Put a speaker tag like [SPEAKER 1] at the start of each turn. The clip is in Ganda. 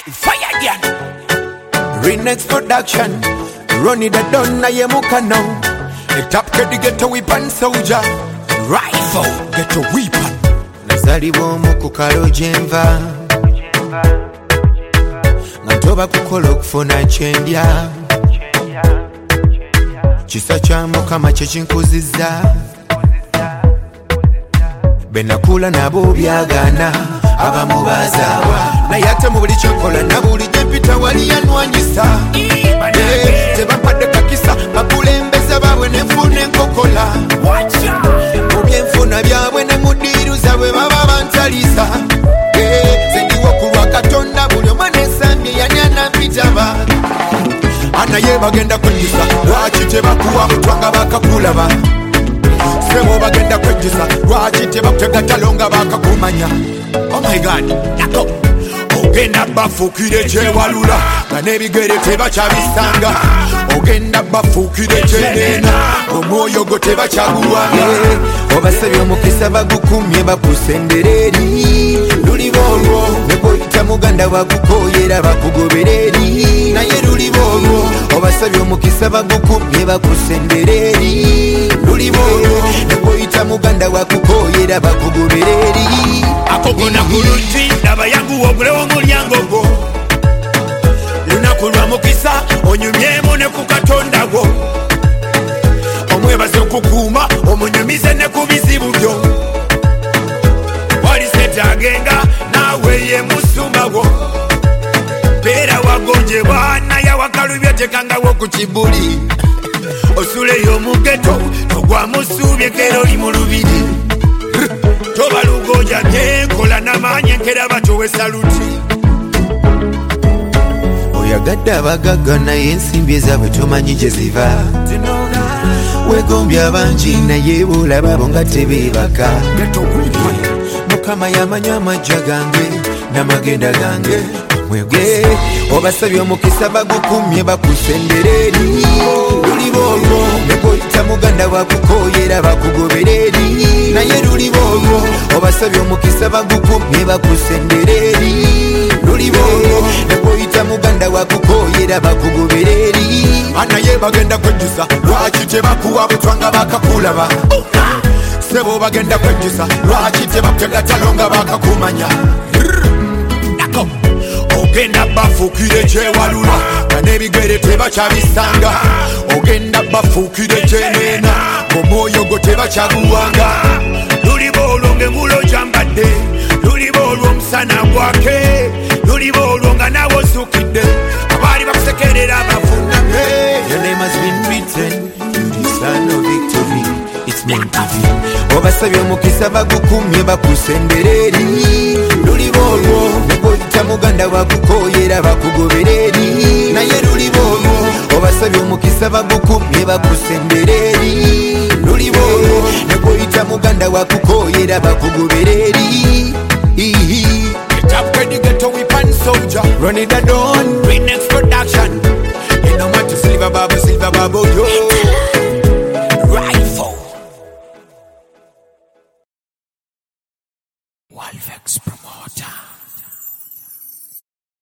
[SPEAKER 1] fire again.
[SPEAKER 2] Renex production. Run it down na ye muka now. The top get the ghetto weapon soldier.
[SPEAKER 1] Rifle,
[SPEAKER 2] Ghetto weapon. Nazaliwo muku kalo jenva. Ngantoba kukola okufuna chendya. Kisa kya Mukama kye kinkuziza. Benakula nabo byagana abamu bazaawa naye ate mu buli kyokola na buli gyempita wali yanwanyisa tebampadde kakisa bakulembeza baabwe nenfuna enkokola mu byenfuna byabwe ne mudiiru zaabwe baba bantaliisa zendiwo ku lwa Katonda buli omwe nesambye yani anampitaba anaye bagenda kwejjusa lwaki tebakuwa butwanga bakakulaba sebo bagenda kwejjusa lwaki tebakutega nga bakakumanya. Oh my God, nako ogenda bafuukire kyewalula nga n'ebigere tebakyabisanga ogenda bafuukire kyeneena omwoyo go tebakyaguwanga obasabye omukisa bagukumye bakusendereri luliba olwo ne bw'oyita muganda bakukoyera bakugobereri naye luliba olwo obasabye omukisa bagukumye bakusendereri luliba olwo ne bw'oyita muganda wakukoyera bakugobereri
[SPEAKER 1] akogona kulungi nabayanguwa ogulewo omulyango gwo lunaku lwa mukisa onyumyemu ne ku Katonda gwo omwebaze okukuuma omunyumize ne ku bizibu byo wali setagenga naawe ye musumba gwo beera wagonjebwa naye awakalubye tekangawo ku kibuli osuleyo omugeto togwa musuubye keroli mu lubiri toba lugoja nyekola n'amaanyi enkera batowe saluti
[SPEAKER 2] oyagadde abagagga naye ensimbi ezaabwe tomanyi gye ziva weegombye abangi naye boolaba abo nga tebeebaka Mukama yamanyi amajja gange n'amagenda gange mwege obasabye omukisa bagukumye bakusendereri luliba olwo ne bw'oyita muganda wakukoyera bakugobereri naye luliba olwo obasabye omukisa bagukumye bakusendereri luliba olwo ne bw'oyita muganda wakukoyera bakugobereri anaye bagenda kwejjusa lwaki tebakuwa butwanga bakakulaba sebo bagenda kwejjusa lwaki tebakutega nga bakakumanya
[SPEAKER 1] ogenda bafuukire kyewalula nga n'ebigere tebakyabisanga ogenda bafuukire kyeneena omwoyo go tebakyaguwanga luliba olwo ng'engulo gyambadde luliba olwo omusana gwake luliba olwo nga naawe osukidde abaali bakusekerera bafuname.
[SPEAKER 2] Your name has been written, you're the son of victory, it's meant to be. Obasabye omukisa bagukumye bakusendereri luliba olwo ne bw'oyita muganda wakukoyera bakugobereri naye luliba olwo obasabye omukisa bagukumye bakusendereri luliba olwo ne bw'oyita muganda wakukoyera bakugobereri.
[SPEAKER 1] Top the ghetto weapon soldier.
[SPEAKER 2] Run it down.
[SPEAKER 1] Renex production.
[SPEAKER 2] You know what to Silver Babu, yo.